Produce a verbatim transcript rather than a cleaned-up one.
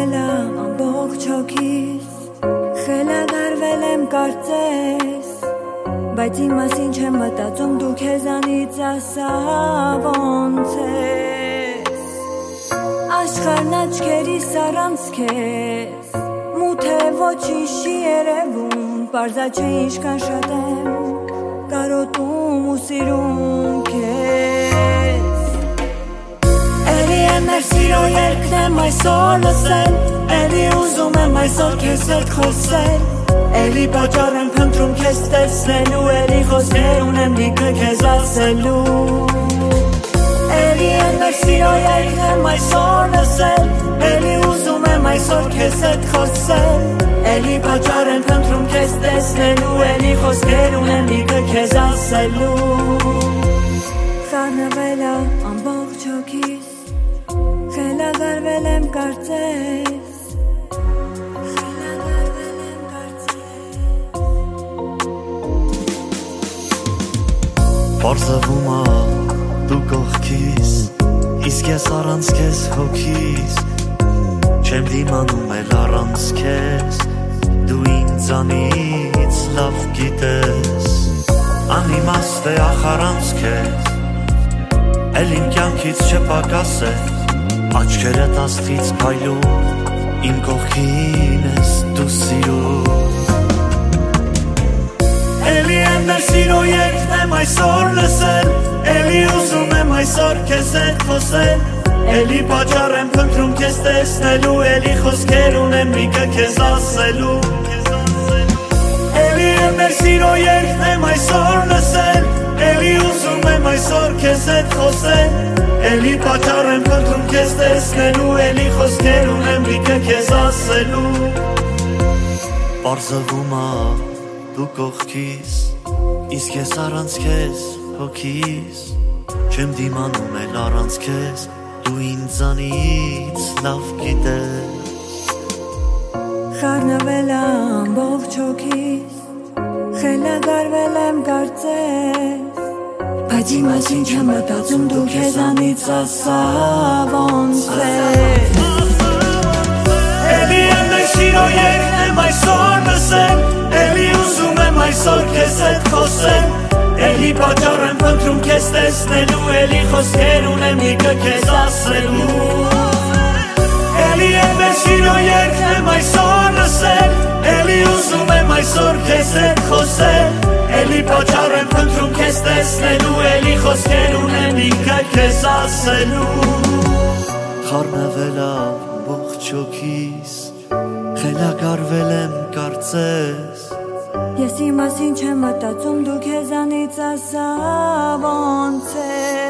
Խառնվել ամբողջ հոգիս, խելագարվել եմ կարծես, բայց իմ մասին չեմ մտածում, դու քեզանից ասա ոնց ես։ Աշխարհն աչքերիս առանց քեզ, մութ է ոչինչ չի երևում, պարզա չէ ինչքան շատ եմ կարոտում ու սիրում քեզ։ Էլի է մեր սիրո երգն եմ այսօր լսել, էլի ուզում եմ այսօր քեզ հետ խոսել, էլի պատճառ եմ փնտրում քեզ տեսնելու, էլի խոսքեր ունեմ լիքը քեզ ասելու։ Էլի է մեր սիրո երգն եմ այսօր լսել, էլի ուզում եմ այսօր քեզ հետ խոսել, էլի պատճառ եմ փնտրում քեզ տեսնելու, էլի խոսքեր ունեմ լիքը քեզ ասելու։ Խառնվել ամբողջ հոգիս, խելագարվել եմ կարծես, խելագարվել եմ կարծես։ Պարզվում ա դու կողքիս, իսկ ես առանց քեզ հոգիս, չեմ դիմանում էլ առանց քեզ, դու ինձանից լավ գիտես, անիմաստ է ախ առանց քեզ, էլ իմ կյանքից չպակաս է, աչքերդ աստղից փայլում, իմ կողքին ես դու սիրում։ Էլի եմ մեր սիրո երգն եմ այսօր լսել, էլի ուզում եմ այսօր քեզ հետ խոսել, էլի պատճառ եմ փնտրում քեզ տեսնելու, էլի խոսքեր ունեմ լիքը քեզ ասելու։ Էլի եմ մեր սիրո երգն եմ այսօր լսել, էլի ուզում եմ այսօր քեզ հետ խոսել, էլի պատճառ եմ փնտրում քեզ տեսնելու, էլի խոսքեր ունեմ լիքը քեզ ասելու։ Պարզվում ա դու կողքիս, իսկ ես առանց քեզ հոգիս, չեմ դիմանում էլ առանց քեզ, դու ինձանից լավ գիտես։ Խառնվել ամբողջ հոգիս, խելագարվել եմ կարծես, բայց իմ մասին չեմ մտածում, դու քեզանից ասա ոնց ես։ Էլի եմ մեր սիրո երգն եմ այսօր լսել, էլի ուզում եմ այսօր քեզ հետ խոսել, էլի պատճառ եմ փնտրում քեզ տեսնելու, էլի խոսքեր ունեմ լիքը քեզ ասելու։ Էլի եմ մեր սիրո երգն եմ այսօր լսել, էլի ուզում եմ այսօր քեզ հետ խոսել, էլի պատճառ եմ փնտրում քեզ տեսնելու, էլի խոսքեր ունեմ լիքը քեզ ասելու։ Խառնվել ամբողջ հոգիս, խելագարվել եմ կարծես, ես իմ մասին չեմ մտածում, դու քեզանից ասա ոնց ես։